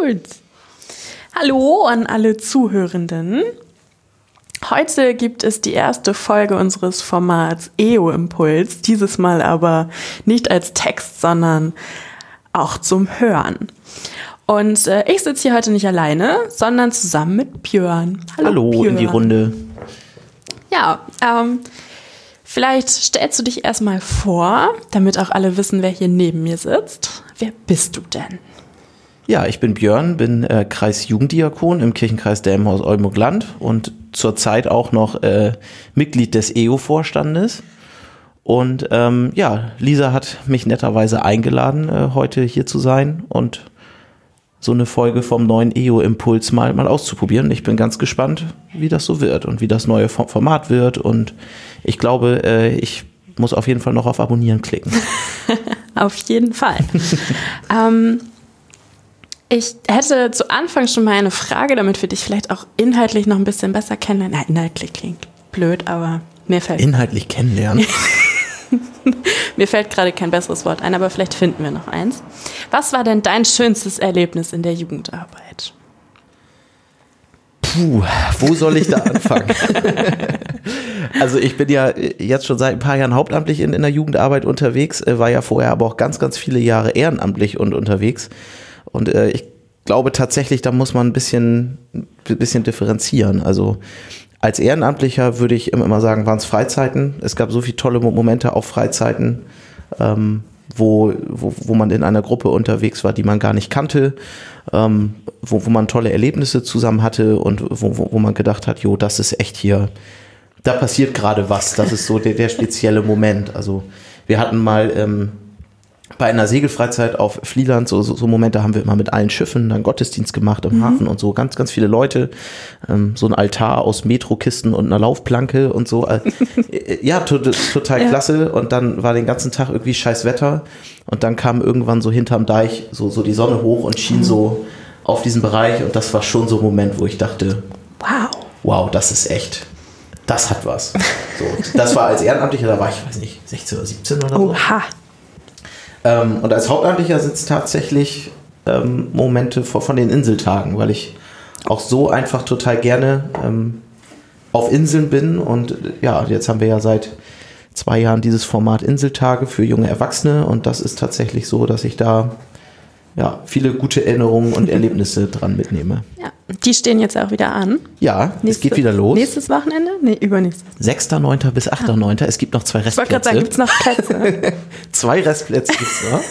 gut. Hallo an alle Zuhörenden. Heute gibt es die erste Folge unseres Formats EO-Impuls, dieses Mal aber nicht als Text, sondern auch zum Hören. Und ich sitze hier heute nicht alleine, sondern zusammen mit Björn. Hallo Björn. In die Runde. Ja, vielleicht stellst du dich erstmal vor, damit auch alle wissen, wer hier neben mir sitzt. Wer bist du denn? Ja, ich bin Björn, bin Kreisjugenddiakon im Kirchenkreis Delmenhorst-Oldenburg-Land und zurzeit auch noch Mitglied des EO-Vorstandes. Und Lisa hat mich netterweise eingeladen, heute hier zu sein und so eine Folge vom neuen EO-Impuls mal auszuprobieren. Ich bin ganz gespannt, wie das so wird und wie das neue Format wird. Und ich glaube, ich muss auf jeden Fall noch auf Abonnieren klicken. Auf jeden Fall. Ich hätte zu Anfang schon mal eine Frage, damit wir dich vielleicht auch inhaltlich noch ein bisschen besser kennenlernen. Na, inhaltlich klingt blöd, aber mir fällt... Inhaltlich kennenlernen? Mir fällt gerade kein besseres Wort ein, aber vielleicht finden wir noch eins. Was war denn dein schönstes Erlebnis in der Jugendarbeit? Puh, wo soll ich da anfangen? Also ich bin ja jetzt schon seit ein paar Jahren hauptamtlich in der Jugendarbeit unterwegs, war ja vorher aber auch ganz, ganz viele Jahre ehrenamtlich und unterwegs. Und ich glaube tatsächlich, da muss man ein bisschen differenzieren. Also als Ehrenamtlicher würde ich immer sagen, waren es Freizeiten. Es gab so viele tolle Momente auf Freizeiten, wo man in einer Gruppe unterwegs war, die man gar nicht kannte, wo man tolle Erlebnisse zusammen hatte und wo man gedacht hat, jo, das ist echt hier, da passiert gerade was. Das ist so der spezielle Moment. Also wir hatten mal bei einer Segelfreizeit auf Vlieland, so Momente haben wir immer mit allen Schiffen dann Gottesdienst gemacht im Hafen und so, ganz, ganz viele Leute, so ein Altar aus Metrokisten und einer Laufplanke und so. Ja, total klasse. Und dann war den ganzen Tag irgendwie scheiß Wetter und dann kam irgendwann so hinterm Deich so die Sonne hoch und schien so auf diesen Bereich und das war schon so ein Moment, wo ich dachte, wow, das ist echt, das hat was. So, das war als Ehrenamtlicher, da war ich, weiß nicht, 16 oder 17 oder so. Oha. Und als Hauptamtlicher sind es tatsächlich Momente von den Inseltagen, weil ich auch so einfach total gerne auf Inseln bin. Und ja, jetzt haben wir ja seit 2 Jahren dieses Format Inseltage für junge Erwachsene. Und das ist tatsächlich so, dass ich da viele gute Erinnerungen und Erlebnisse dran mitnehme. Ja, die stehen jetzt auch wieder an. Ja, es geht wieder los. Nächstes Wochenende? Nee, übernächstes. 6.9. bis 8.9. Es gibt noch 2 Restplätze. Ich wollte gerade sagen, gibt es noch Plätze? 2 Restplätze gibt es noch.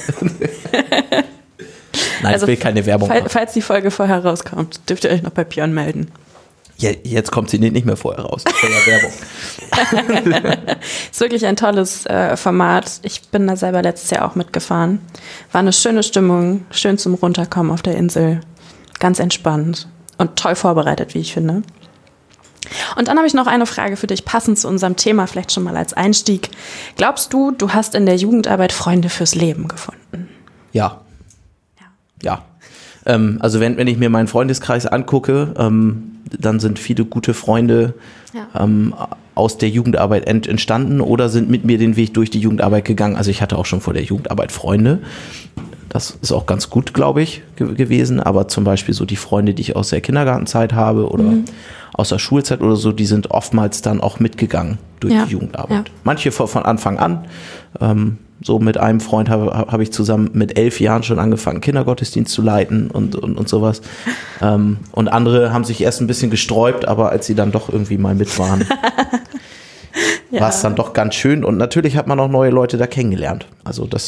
Nein, also, ich will keine Werbung machen. Falls die Folge vorher rauskommt, dürft ihr euch noch bei Björn melden. Ja, jetzt kommt sie nicht mehr vorher raus. Das ist ja Werbung. Ist wirklich ein tolles Format. Ich bin da selber letztes Jahr auch mitgefahren. War eine schöne Stimmung, schön zum Runterkommen auf der Insel. Ganz entspannt und toll vorbereitet, wie ich finde. Und dann habe ich noch eine Frage für dich, passend zu unserem Thema, vielleicht schon mal als Einstieg. Glaubst du, du hast in der Jugendarbeit Freunde fürs Leben gefunden? Ja. Also wenn ich mir meinen Freundeskreis angucke, dann sind viele gute Freunde aus der Jugendarbeit entstanden oder sind mit mir den Weg durch die Jugendarbeit gegangen. Also ich hatte auch schon vor der Jugendarbeit Freunde. Das ist auch ganz gut, glaube ich, gewesen. Aber zum Beispiel so die Freunde, die ich aus der Kindergartenzeit habe oder aus der Schulzeit oder so, die sind oftmals dann auch mitgegangen durch die Jugendarbeit. Ja. Manche von Anfang an. So mit einem Freund habe ich zusammen mit 11 Jahren schon angefangen, Kindergottesdienst zu leiten und sowas. Und andere haben sich erst ein bisschen gesträubt, aber als sie dann doch irgendwie mal mit waren, war es dann doch ganz schön. Und natürlich hat man auch neue Leute da kennengelernt. Also das,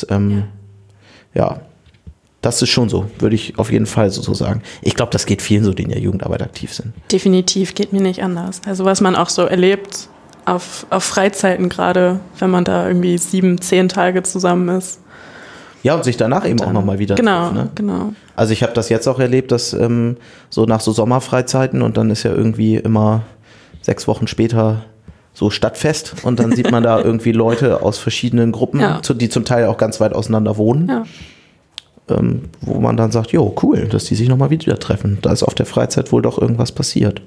das ist schon so, würde ich auf jeden Fall so sagen. Ich glaube, das geht vielen so, die in der Jugendarbeit aktiv sind. Definitiv, geht mir nicht anders. Also was man auch so erlebt auf Freizeiten gerade, wenn man da irgendwie 7, 10 Tage zusammen ist. Ja, und sich danach eben auch nochmal wieder trifft, ne? Genau. Also ich habe das jetzt auch erlebt, dass so nach so Sommerfreizeiten und dann ist ja irgendwie immer 6 Wochen später so Stadtfest und dann sieht man da irgendwie Leute aus verschiedenen Gruppen, die zum Teil auch ganz weit auseinander wohnen. Ja. Wo man dann sagt, jo, cool, dass die sich nochmal wieder treffen. Da ist auf der Freizeit wohl doch irgendwas passiert.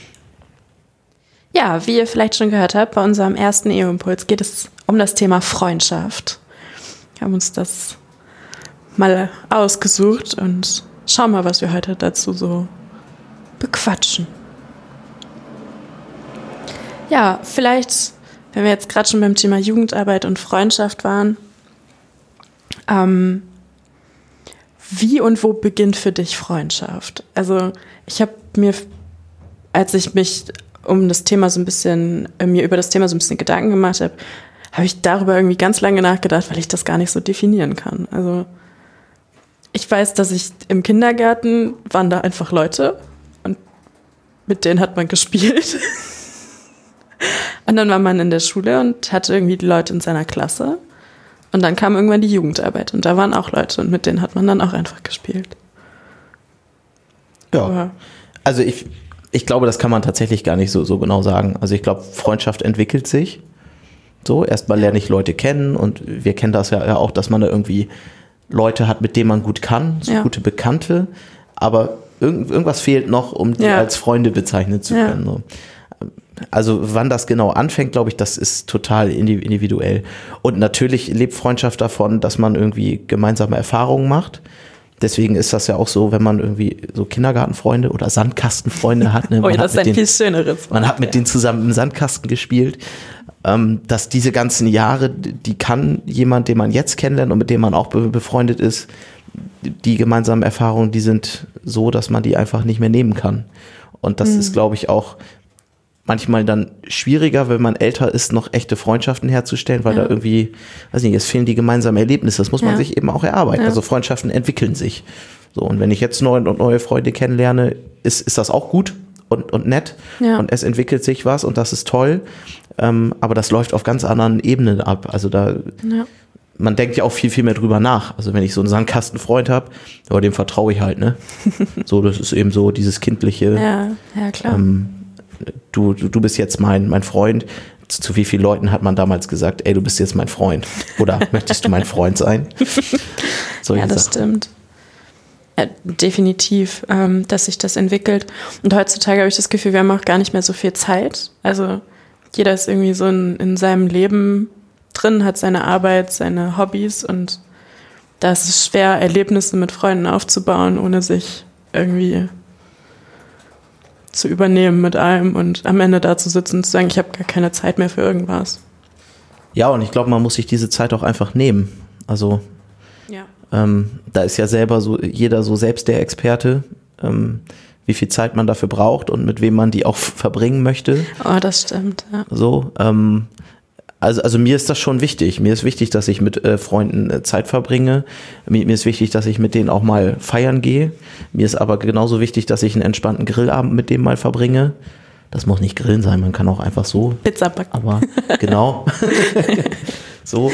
Ja, wie ihr vielleicht schon gehört habt, bei unserem ersten EO-Impuls geht es um das Thema Freundschaft. Wir haben uns das mal ausgesucht und schau mal, was wir heute dazu so bequatschen. Ja, vielleicht, wenn wir jetzt gerade schon beim Thema Jugendarbeit und Freundschaft waren, wie und wo beginnt für dich Freundschaft? Also ich habe mir, als ich mich mir über das Thema so ein bisschen Gedanken gemacht habe, habe ich darüber irgendwie ganz lange nachgedacht, weil ich das gar nicht so definieren kann. Also ich weiß, dass ich im Kindergarten waren da einfach Leute und mit denen hat man gespielt. Und dann war man in der Schule und hatte irgendwie die Leute in seiner Klasse. Und dann kam irgendwann die Jugendarbeit und da waren auch Leute und mit denen hat man dann auch einfach gespielt. Ja, aber also ich glaube, das kann man tatsächlich gar nicht so genau sagen. Also ich glaube, Freundschaft entwickelt sich. So, erstmal lerne ich Leute kennen und wir kennen das ja auch, dass man da irgendwie Leute hat, mit denen man gut kann, so gute Bekannte, aber irgendwas fehlt noch, um die als Freunde bezeichnen zu können. So. Also wann das genau anfängt, glaube ich, das ist total individuell. Und natürlich lebt Freundschaft davon, dass man irgendwie gemeinsame Erfahrungen macht. Deswegen ist das ja auch so, wenn man irgendwie so Kindergartenfreunde oder Sandkastenfreunde hat. Ne? Das ist ein viel schöneres Wort. Man hat mit denen zusammen im Sandkasten gespielt. Dass diese ganzen Jahre, die kann jemand, den man jetzt kennenlernt und mit dem man auch befreundet ist, die gemeinsamen Erfahrungen, die sind so, dass man die einfach nicht mehr nehmen kann. Und das ist, glaube ich, auch manchmal dann schwieriger, wenn man älter ist, noch echte Freundschaften herzustellen, weil da irgendwie, weiß nicht, es fehlen die gemeinsamen Erlebnisse. Das muss man sich eben auch erarbeiten. Ja. Also Freundschaften entwickeln sich. So, und wenn ich jetzt neue Freunde kennenlerne, ist das auch gut und nett. Ja. Und es entwickelt sich was und das ist toll. Aber das läuft auf ganz anderen Ebenen ab. Also man denkt ja auch viel mehr drüber nach. Also wenn ich so einen Sandkastenfreund habe, aber dem vertraue ich halt, ne? So, das ist eben so dieses kindliche. Ja, klar. Du bist jetzt mein Freund. Zu wie vielen Leuten hat man damals gesagt, ey, du bist jetzt mein Freund? Oder möchtest du mein Freund sein? Ja, das stimmt. Definitiv, dass sich das entwickelt. Und heutzutage habe ich das Gefühl, wir haben auch gar nicht mehr so viel Zeit. Also jeder ist irgendwie so in seinem Leben drin, hat seine Arbeit, seine Hobbys und da ist es schwer, Erlebnisse mit Freunden aufzubauen, ohne sich irgendwie zu übernehmen mit allem und am Ende da zu sitzen und zu sagen, ich habe gar keine Zeit mehr für irgendwas. Ja, und ich glaube, man muss sich diese Zeit auch einfach nehmen. Also da ist ja selber so jeder so selbst der Experte, wie viel Zeit man dafür braucht und mit wem man die auch verbringen möchte. Oh, das stimmt, ja. So, also mir ist das schon wichtig. Mir ist wichtig, dass ich mit Freunden Zeit verbringe. Mir ist wichtig, dass ich mit denen auch mal feiern gehe. Mir ist aber genauso wichtig, dass ich einen entspannten Grillabend mit denen mal verbringe. Das muss nicht Grillen sein, man kann auch einfach so. Pizza backen. Aber genau. So.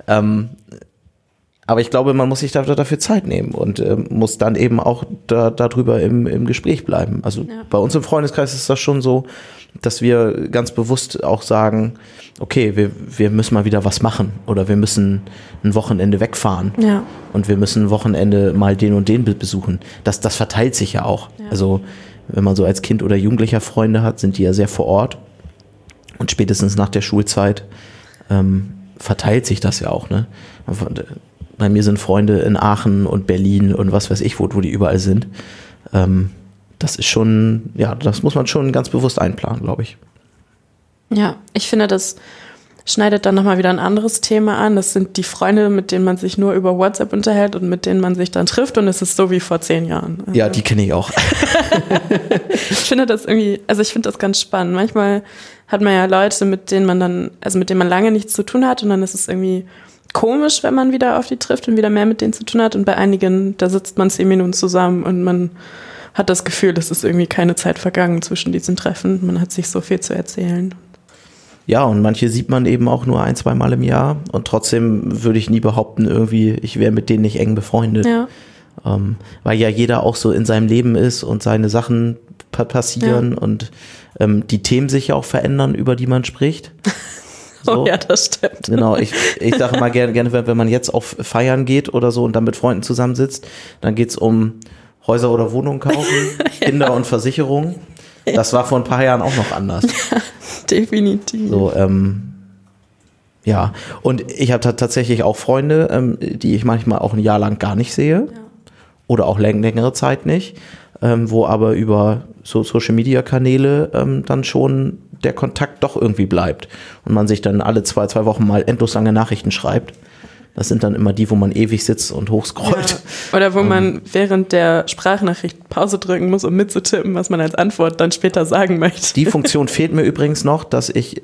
Aber ich glaube, man muss sich dafür Zeit nehmen und muss dann eben auch darüber im Gespräch bleiben. Also bei uns im Freundeskreis ist das schon so, dass wir ganz bewusst auch sagen, okay, wir müssen mal wieder was machen oder wir müssen ein Wochenende wegfahren und wir müssen ein Wochenende mal den und den besuchen. Das verteilt sich ja auch. Ja. Also wenn man so als Kind oder Jugendlicher Freunde hat, sind die ja sehr vor Ort und spätestens nach der Schulzeit verteilt sich das ja auch, ne? Bei mir sind Freunde in Aachen und Berlin und was weiß ich, wo die überall sind. Das ist schon, das muss man schon ganz bewusst einplanen, glaube ich. Ja, ich finde, das schneidet dann nochmal wieder ein anderes Thema an. Das sind die Freunde, mit denen man sich nur über WhatsApp unterhält und mit denen man sich dann trifft und es ist so wie vor 10 Jahren. Ja, die kenne ich auch. Ich finde das irgendwie, ich finde das ganz spannend. Manchmal hat man ja Leute, mit denen man lange nichts zu tun hat und dann ist es irgendwie komisch, wenn man wieder auf die trifft und wieder mehr mit denen zu tun hat und bei einigen, da sitzt man 10 Minuten zusammen und man hat das Gefühl, es ist irgendwie keine Zeit vergangen zwischen diesen Treffen. Man hat sich so viel zu erzählen. Ja, und manche sieht man eben auch nur 1-2 Mal im Jahr und trotzdem würde ich nie behaupten, irgendwie, ich wäre mit denen nicht eng befreundet. Ja. Weil ja jeder auch so in seinem Leben ist und seine Sachen passieren und die Themen sich ja auch verändern, über die man spricht. So. Oh ja, das stimmt. Genau, ich sage mal gerne, wenn man jetzt auf Feiern geht oder so und dann mit Freunden zusammensitzt, dann geht's um Häuser oder Wohnungen kaufen, Kinder und Versicherungen. Das war vor ein paar Jahren auch noch anders. Ja, definitiv. So, und ich habe tatsächlich auch Freunde, die ich manchmal auch ein Jahr lang gar nicht sehe. Ja. oder auch längere Zeit nicht, wo aber über so Social-Media-Kanäle dann schon der Kontakt doch irgendwie bleibt und man sich dann alle zwei Wochen mal endlos lange Nachrichten schreibt. Das sind dann immer die, wo man ewig sitzt und hochscrollt. Ja. Oder wo man während der Sprachnachricht Pause drücken muss, um mitzutippen, was man als Antwort dann später sagen möchte. Die Funktion fehlt mir übrigens noch, dass ich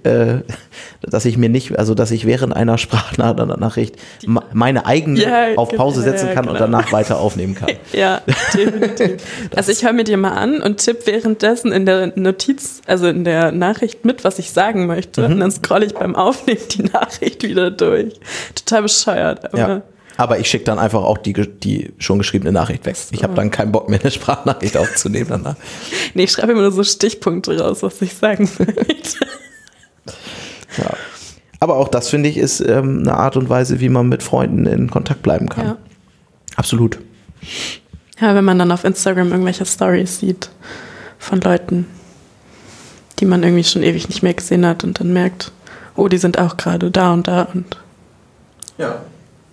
während einer Sprachnachricht meine eigene auf Pause setzen kann und danach weiter aufnehmen kann. Ja, definitiv. Also ich höre mir die mal an und tippe währenddessen in der Notiz, also in der Nachricht mit, was ich sagen möchte. Und dann scrolle ich beim Aufnehmen die Nachricht wieder durch. Total bescheuert. Aber ich schicke dann einfach auch die schon geschriebene Nachricht weg. Ich habe dann keinen Bock mehr, eine Sprachnachricht aufzunehmen danach. Nee, ich schreibe immer nur so Stichpunkte raus, was ich sagen möchte. Ja. Aber auch das, finde ich, ist eine Art und Weise, wie man mit Freunden in Kontakt bleiben kann. Ja. Absolut. Ja, wenn man dann auf Instagram irgendwelche Stories sieht von Leuten, die man irgendwie schon ewig nicht mehr gesehen hat und dann merkt, oh, die sind auch gerade da und da und ja.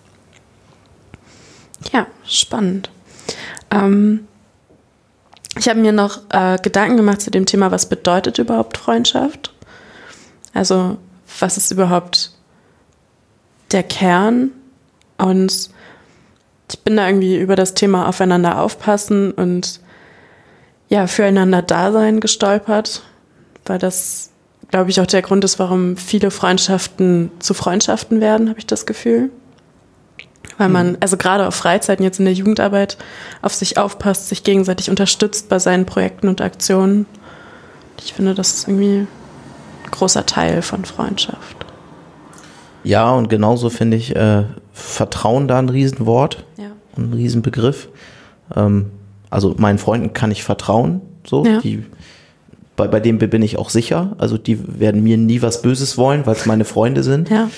Ja, spannend. Ich habe mir noch Gedanken gemacht zu dem Thema, was bedeutet überhaupt Freundschaft? Also, was ist überhaupt der Kern? Und ich bin da irgendwie über das Thema aufeinander aufpassen und ja, füreinander da sein gestolpert, weil das, glaube ich, auch der Grund ist, warum viele Freundschaften zu Freundschaften werden, habe ich das Gefühl. Weil man, also gerade auf Freizeiten, jetzt in der Jugendarbeit, auf sich aufpasst, sich gegenseitig unterstützt bei seinen Projekten und Aktionen. Ich finde, das ist irgendwie ein großer Teil von Freundschaft. Ja, und genauso finde ich Vertrauen da ein Riesenwort, ein Riesenbegriff. Also meinen Freunden kann ich vertrauen, so, die bei dem bin ich auch sicher. Also die werden mir nie was Böses wollen, weil es meine Freunde sind. Ja.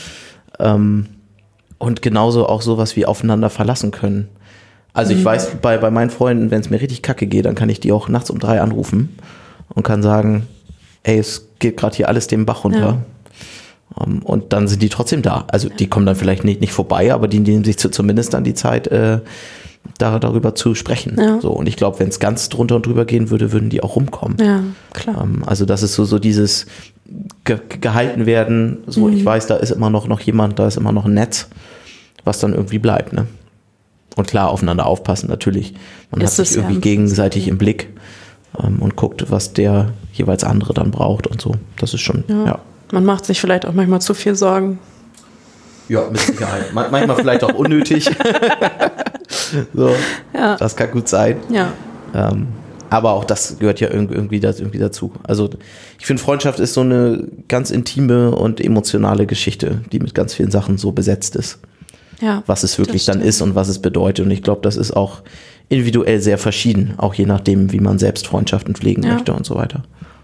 Und genauso auch sowas wie aufeinander verlassen können. Also ich weiß, bei meinen Freunden, wenn es mir richtig kacke geht, dann kann ich die auch nachts um 3 anrufen und kann sagen, ey, es geht gerade hier alles den Bach runter. Ja. Und dann sind die trotzdem da. Also die kommen dann vielleicht nicht vorbei, aber die nehmen sich zumindest dann die Zeit, darüber zu sprechen. Ja. So, und ich glaube, wenn es ganz drunter und drüber gehen würde, würden die auch rumkommen. Ja, klar. Also das ist so dieses gehalten werden, so ich weiß, da ist immer noch jemand, da ist immer noch ein Netz, was dann irgendwie bleibt. Ne? Und klar, aufeinander aufpassen, natürlich. Man hat sich irgendwie gegenseitig im Blick und guckt, was der jeweils andere dann braucht und so. Das ist schon, ja. Man macht sich vielleicht auch manchmal zu viel Sorgen. Ja, mit Sicherheit. Manchmal vielleicht auch unnötig. So, ja. Das kann gut sein. Ja. Aber auch das gehört ja irgendwie dazu. Also ich finde, Freundschaft ist so eine ganz intime und emotionale Geschichte, die mit ganz vielen Sachen so besetzt ist. Ja, was es wirklich dann ist und was es bedeutet. Und ich glaube, das ist auch individuell sehr verschieden, auch je nachdem, wie man selbst Freundschaften pflegen möchte und so weiter.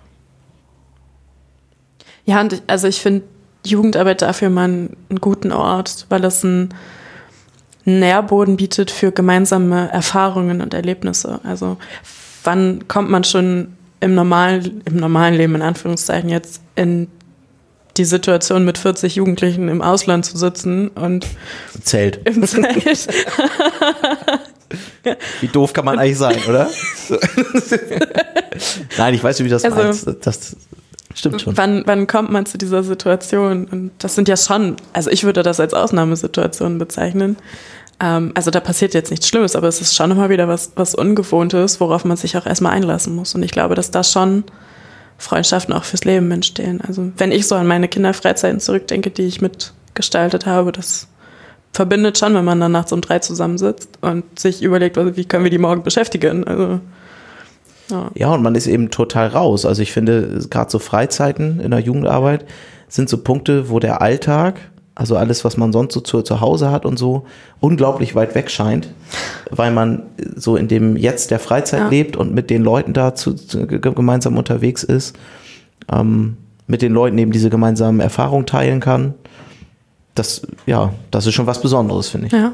Ja, und ich finde Jugendarbeit dafür mal einen guten Ort, weil es einen Nährboden bietet für gemeinsame Erfahrungen und Erlebnisse. Also wann kommt man schon im normalen Leben, in Anführungszeichen, jetzt in die Situation, mit 40 Jugendlichen im Ausland zu sitzen und Zelt. Im Zelt. Wie doof kann man eigentlich sein, oder? Nein, ich weiß nicht, wie das meinst. Das stimmt schon. Wann kommt man zu dieser Situation? Und das sind ja schon, also ich würde das als Ausnahmesituation bezeichnen. Also da passiert jetzt nichts Schlimmes, aber es ist schon immer wieder was Ungewohntes, worauf man sich auch erstmal einlassen muss. Und ich glaube, dass da schon Freundschaften auch fürs Leben entstehen. Also wenn ich so an meine Kinderfreizeiten zurückdenke, die ich mitgestaltet habe, das verbindet schon, wenn man dann nachts um 3 zusammensitzt und sich überlegt, wie können wir die morgen beschäftigen. Also, ja, und man ist eben total raus. Also ich finde, gerade so Freizeiten in der Jugendarbeit sind so Punkte, wo der Alltag, also alles, was man sonst so zu Hause hat und so, unglaublich weit weg scheint, weil man so in dem Jetzt der Freizeit lebt und mit den Leuten da gemeinsam unterwegs ist, mit den Leuten eben diese gemeinsamen Erfahrungen teilen kann. Das ist schon was Besonderes, finde ich. Ja.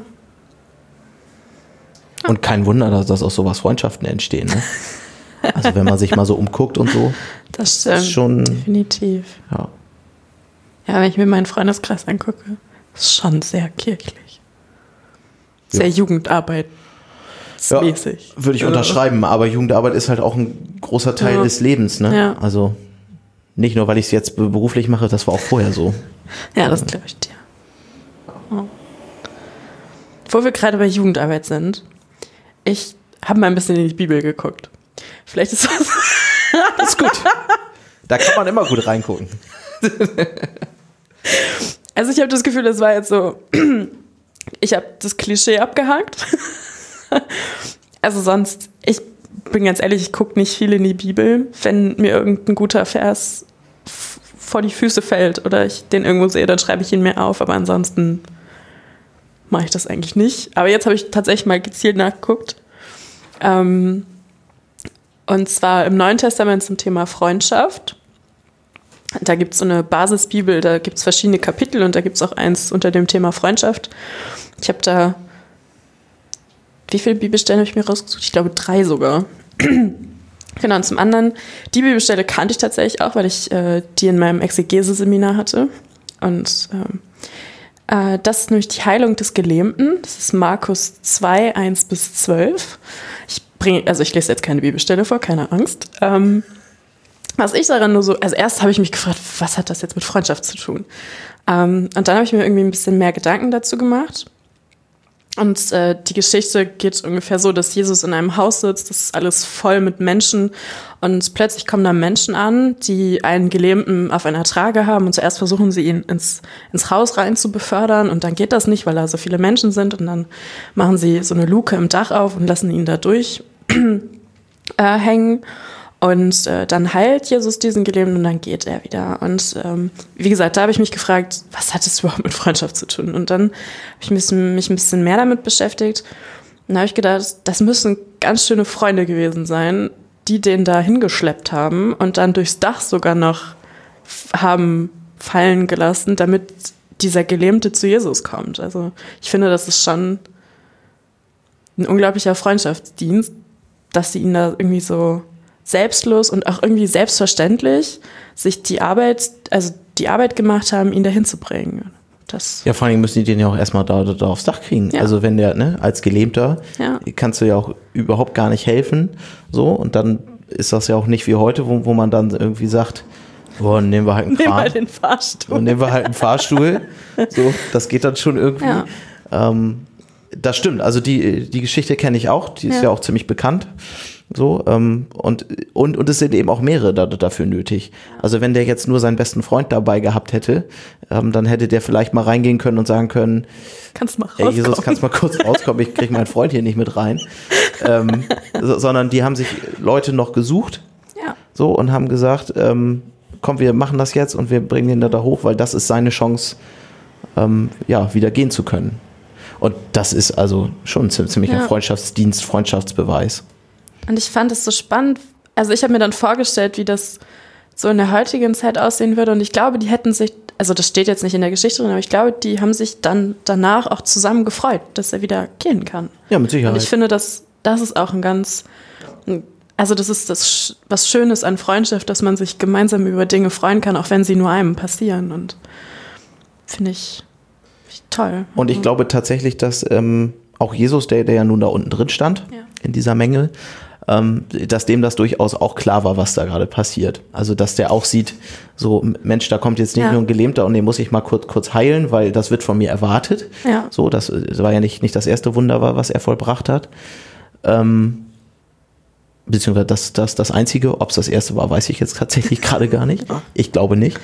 Und kein Wunder, dass aus sowas Freundschaften entstehen. Ne? Also wenn man sich mal so umguckt und so. Das stimmt, ist schon, definitiv. Ja. Ja, wenn ich mir meinen Freundeskreis angucke, ist schon sehr kirchlich. Sehr Jugendarbeit arbeitsmäßig. Würde ich unterschreiben, aber Jugendarbeit ist halt auch ein großer Teil des Lebens, ne? Ja. Also nicht nur, weil ich es jetzt beruflich mache, das war auch vorher so. Ja, das glaube ich dir. Oh. Wo wir gerade bei Jugendarbeit sind, ich habe mal ein bisschen in die Bibel geguckt. Vielleicht ist das... Das ist gut. Da kann man immer gut reingucken. Also ich habe das Gefühl, das war jetzt so... Ich habe das Klischee abgehakt. Also sonst, ich bin ganz ehrlich, ich gucke nicht viel in die Bibel. Wenn mir irgendein guter Vers vor die Füße fällt oder ich den irgendwo sehe, dann schreibe ich ihn mir auf. Aber ansonsten mache ich das eigentlich nicht. Aber jetzt habe ich tatsächlich mal gezielt nachgeguckt. Und zwar im Neuen Testament zum Thema Freundschaft. Da gibt es so eine Basisbibel, da gibt es verschiedene Kapitel und da gibt es auch eins unter dem Thema Freundschaft. Ich habe da, wie viele Bibelstellen habe ich mir rausgesucht? Ich glaube 3 sogar. Genau, und zum anderen, die Bibelstelle kannte ich tatsächlich auch, weil ich die in meinem Exegese-Seminar hatte. Und das ist nämlich die Heilung des Gelähmten. Das ist Markus 2, 1-12. Ich lese jetzt keine Bibelstelle vor, keine Angst. Was ich daran nur so, also erst habe ich mich gefragt, was hat das jetzt mit Freundschaft zu tun? Und dann habe ich mir irgendwie ein bisschen mehr Gedanken dazu gemacht. Und die Geschichte geht ungefähr so, dass Jesus in einem Haus sitzt, das ist alles voll mit Menschen und plötzlich kommen da Menschen an, die einen Gelähmten auf einer Trage haben und zuerst versuchen sie ihn ins Haus rein zu befördern und dann geht das nicht, weil da so viele Menschen sind und dann machen sie so eine Luke im Dach auf und lassen ihn da durch hängen. Und dann heilt Jesus diesen Gelähmten und dann geht er wieder. Und wie gesagt, da habe ich mich gefragt, was hat das überhaupt mit Freundschaft zu tun? Und dann habe ich mich ein bisschen mehr damit beschäftigt. Und da habe ich gedacht, das müssen ganz schöne Freunde gewesen sein, die den da hingeschleppt haben und dann durchs Dach sogar noch haben fallen gelassen, damit dieser Gelähmte zu Jesus kommt. Also ich finde, das ist schon ein unglaublicher Freundschaftsdienst, dass sie ihn da irgendwie so selbstlos und auch irgendwie selbstverständlich sich die Arbeit gemacht haben, ihn dahin zu bringen. Ja, vor allem müssen die den ja auch erstmal da aufs Dach kriegen. Ja. Also wenn der, ne, als Gelähmter kannst du ja auch überhaupt gar nicht helfen. So, und dann ist das ja auch nicht wie heute, wo man dann irgendwie sagt, nehmen wir halt einen Kran. Nehmen wir den Fahrstuhl. Und nehmen wir halt einen Fahrstuhl. So, das geht dann schon irgendwie. Ja. Das stimmt, also die Geschichte kenne ich auch, die ist ja auch ziemlich bekannt. So, und es sind eben auch mehrere dafür nötig. Also wenn der jetzt nur seinen besten Freund dabei gehabt hätte, dann hätte der vielleicht mal reingehen können und sagen können, kannst mal rauskommen. Jesus, kannst mal kurz rauskommen, ich kriege meinen Freund hier nicht mit rein. Sondern die haben sich Leute noch gesucht, so, und haben gesagt, komm, wir machen das jetzt und wir bringen den da hoch, weil das ist seine Chance, wieder gehen zu können. Und das ist also schon ein ziemlicher Freundschaftsdienst, Freundschaftsbeweis. Und ich fand es so spannend. Also ich habe mir dann vorgestellt, wie das so in der heutigen Zeit aussehen würde. Und ich glaube, die hätten sich, also das steht jetzt nicht in der Geschichte drin, aber ich glaube, die haben sich dann danach auch zusammen gefreut, dass er wieder gehen kann. Ja, mit Sicherheit. Und ich finde, das ist auch das ist was Schönes an Freundschaft, dass man sich gemeinsam über Dinge freuen kann, auch wenn sie nur einem passieren. Und finde ich toll. Und ich glaube tatsächlich, dass auch Jesus, der ja nun da unten drin stand, in dieser Menge, dass dem das durchaus auch klar war, was da gerade passiert. Also, dass der auch sieht, so, Mensch, da kommt jetzt nicht nur ein Gelähmter und den muss ich mal kurz heilen, weil das wird von mir erwartet. Ja. So, das war ja nicht das erste Wunder, was er vollbracht hat. Beziehungsweise das Einzige, ob es das erste war, weiß ich jetzt tatsächlich gerade gar nicht. Ich glaube nicht.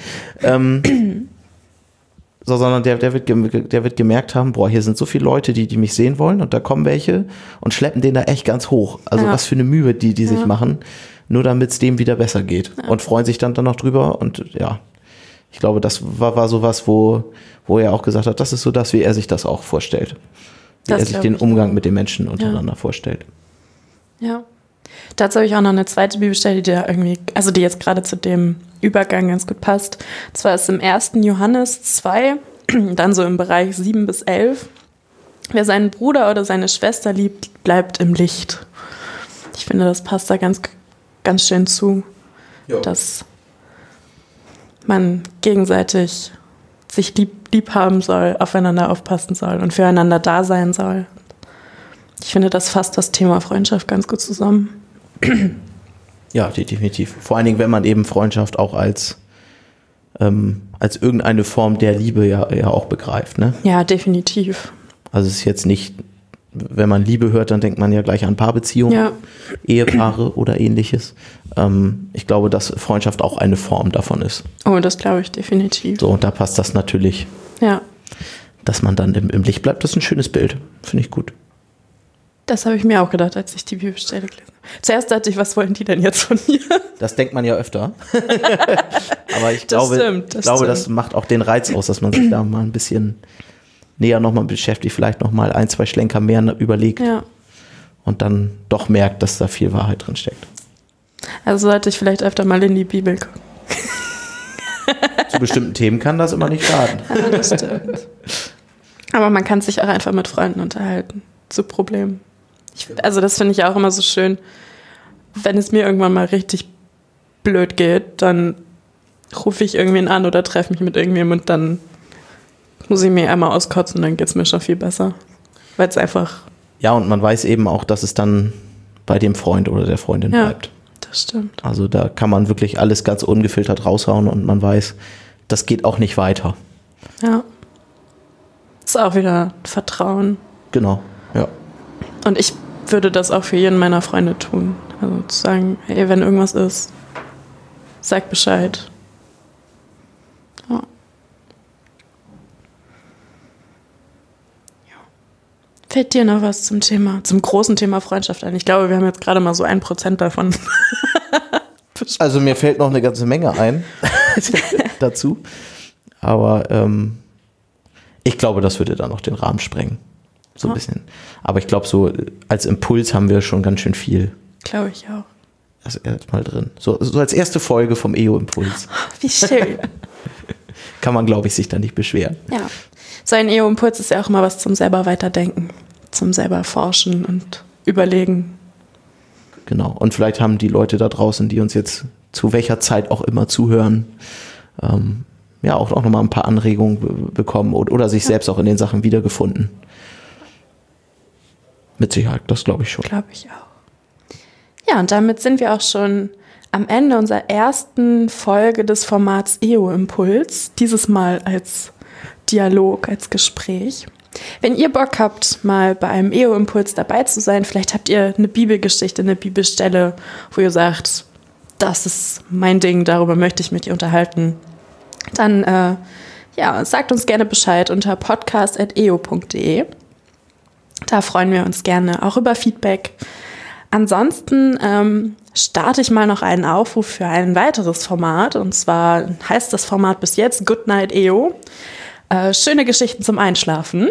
Sondern der wird gemerkt haben, hier sind so viele Leute, die mich sehen wollen und da kommen welche und schleppen den da echt ganz hoch. Also was für eine Mühe die sich machen, nur damit es dem wieder besser geht. Und freuen sich dann noch drüber und ich glaube, das war sowas, wo er auch gesagt hat, das ist so das, wie er sich das auch vorstellt. Wie er sich den Umgang mit den Menschen untereinander vorstellt. Ja. Dazu habe ich auch noch eine zweite Bibelstelle, die jetzt gerade zu dem Übergang ganz gut passt. Und zwar ist im 1. Johannes 2, dann so im Bereich 7-11. Wer seinen Bruder oder seine Schwester liebt, bleibt im Licht. Ich finde, das passt da ganz, ganz schön zu, dass man gegenseitig sich lieb haben soll, aufeinander aufpassen soll und füreinander da sein soll. Ich finde, das fasst das Thema Freundschaft ganz gut zusammen. Ja, definitiv. Vor allen Dingen, wenn man eben Freundschaft auch als irgendeine Form der Liebe ja auch begreift. Ne? Ja, definitiv. Also es ist jetzt nicht, wenn man Liebe hört, dann denkt man ja gleich an Paarbeziehungen, Ehepaare oder ähnliches. Ich glaube, dass Freundschaft auch eine Form davon ist. Oh, das glaube ich definitiv. So, und da passt das natürlich, dass man dann im Licht bleibt. Das ist ein schönes Bild. Finde ich gut. Das habe ich mir auch gedacht, als ich die Bibelstelle gelesen habe. Zuerst dachte ich, was wollen die denn jetzt von mir? Das denkt man ja öfter. Aber ich glaube, das macht auch den Reiz aus, dass man sich da mal ein bisschen näher nochmal beschäftigt, vielleicht nochmal 1, 2 Schlenker mehr überlegt und dann doch merkt, dass da viel Wahrheit drin steckt. Also sollte ich vielleicht öfter mal in die Bibel gucken. Zu bestimmten Themen kann das immer nicht schaden. Ja, das stimmt. Aber man kann sich auch einfach mit Freunden unterhalten zu Problemen. Also das finde ich auch immer so schön. Wenn es mir irgendwann mal richtig blöd geht, dann rufe ich irgendwen an oder treffe mich mit irgendjemandem und dann muss ich mir einmal auskotzen und dann geht es mir schon viel besser. Weil es einfach... Ja, und man weiß eben auch, dass es dann bei dem Freund oder der Freundin bleibt. Das stimmt. Also da kann man wirklich alles ganz ungefiltert raushauen und man weiß, das geht auch nicht weiter. Ja. Ist auch wieder Vertrauen. Genau, ja. Und ich würde das auch für jeden meiner Freunde tun. Also zu sagen, hey, wenn irgendwas ist, sag Bescheid. Ja. Fällt dir noch was zum großen Thema Freundschaft ein? Ich glaube, wir haben jetzt gerade mal so 1% davon. Also mir fällt noch eine ganze Menge ein dazu. Aber ich glaube, das würde dann noch den Rahmen sprengen. So ein bisschen. Aber ich glaube, so als Impuls haben wir schon ganz schön viel. Glaube ich auch. Das ist erstmal drin. So als erste Folge vom EO-Impuls. Wie schön. Kann man, glaube ich, sich da nicht beschweren. Ja. So ein EO-Impuls ist ja auch immer was zum selber weiterdenken, zum selber forschen und überlegen. Genau. Und vielleicht haben die Leute da draußen, die uns jetzt zu welcher Zeit auch immer zuhören, auch nochmal ein paar Anregungen bekommen oder sich selbst auch in den Sachen wiedergefunden. Mit Sicherheit, das glaube ich schon. Glaube ich auch. Ja, und damit sind wir auch schon am Ende unserer ersten Folge des Formats EO-Impuls. Dieses Mal als Dialog, als Gespräch. Wenn ihr Bock habt, mal bei einem EO-Impuls dabei zu sein, vielleicht habt ihr eine Bibelgeschichte, eine Bibelstelle, wo ihr sagt, das ist mein Ding, darüber möchte ich mich unterhalten, dann sagt uns gerne Bescheid unter podcast@eo.de. Da freuen wir uns gerne auch über Feedback. Ansonsten starte ich mal noch einen Aufruf für ein weiteres Format. Und zwar heißt das Format bis jetzt Goodnight EO. Schöne Geschichten zum Einschlafen.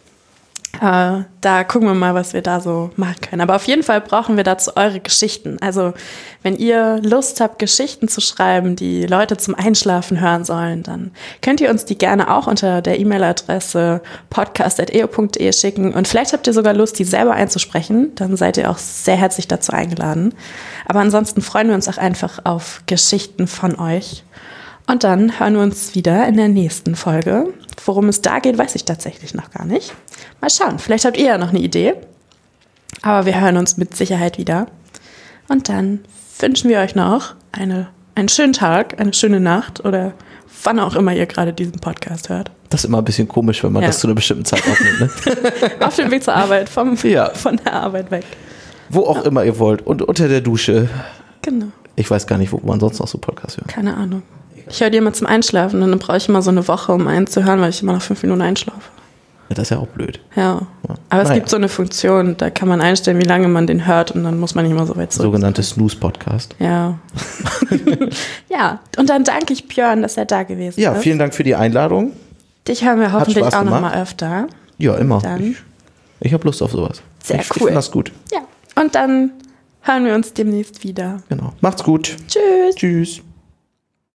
Da gucken wir mal, was wir da so machen können. Aber auf jeden Fall brauchen wir dazu eure Geschichten. Also wenn ihr Lust habt, Geschichten zu schreiben, die Leute zum Einschlafen hören sollen, dann könnt ihr uns die gerne auch unter der E-Mail-Adresse podcast@eo.de schicken. Und vielleicht habt ihr sogar Lust, die selber einzusprechen. Dann seid ihr auch sehr herzlich dazu eingeladen. Aber ansonsten freuen wir uns auch einfach auf Geschichten von euch. Und dann hören wir uns wieder in der nächsten Folge. Worum es da geht, weiß ich tatsächlich noch gar nicht. Mal schauen, vielleicht habt ihr ja noch eine Idee. Aber wir hören uns mit Sicherheit wieder. Und dann wünschen wir euch noch einen schönen Tag, eine schöne Nacht oder wann auch immer ihr gerade diesen Podcast hört. Das ist immer ein bisschen komisch, wenn man das zu einer bestimmten Zeit aufnimmt. Ne? Auf dem Weg zur Arbeit, von der Arbeit weg. Wo auch immer ihr wollt und unter der Dusche. Genau. Ich weiß gar nicht, wo man sonst noch so Podcasts hört. Keine Ahnung. Ich höre die immer zum Einschlafen und dann brauche ich immer so eine Woche, um einen zu hören, weil ich immer nach 5 Minuten einschlafe. Ja, das ist ja auch blöd. Ja. Aber es gibt so eine Funktion, da kann man einstellen, wie lange man den hört und dann muss man nicht immer so weit zurück. Sogenannte Snooze-Podcast. Ja. Ja, und dann danke ich Björn, dass er da gewesen ist. Ja, vielen Dank für die Einladung. Dich hören wir hoffentlich auch noch mal öfter. Ja, immer. Dann ich habe Lust auf sowas. Sehr cool. Ich finde das gut. Ja, und dann hören wir uns demnächst wieder. Genau. Macht's gut. Tschüss. Tschüss.